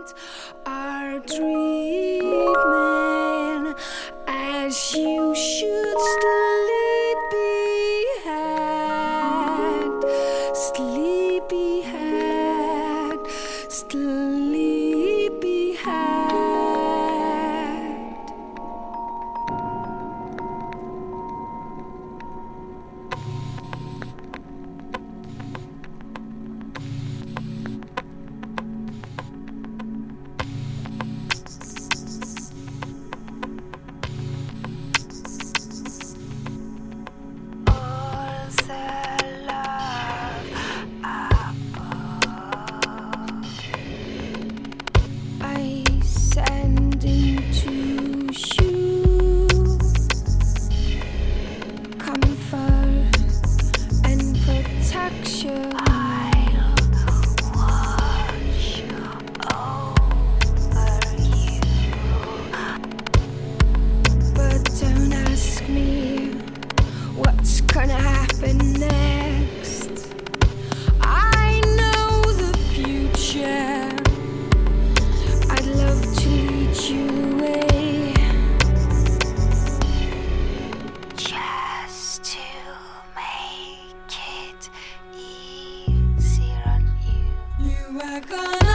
are dreaming as you should. Sleepyhead, sleepyhead. What's gonna happen next? I know the future. I'd love to lead you away, just to make it easier on you. You are gonna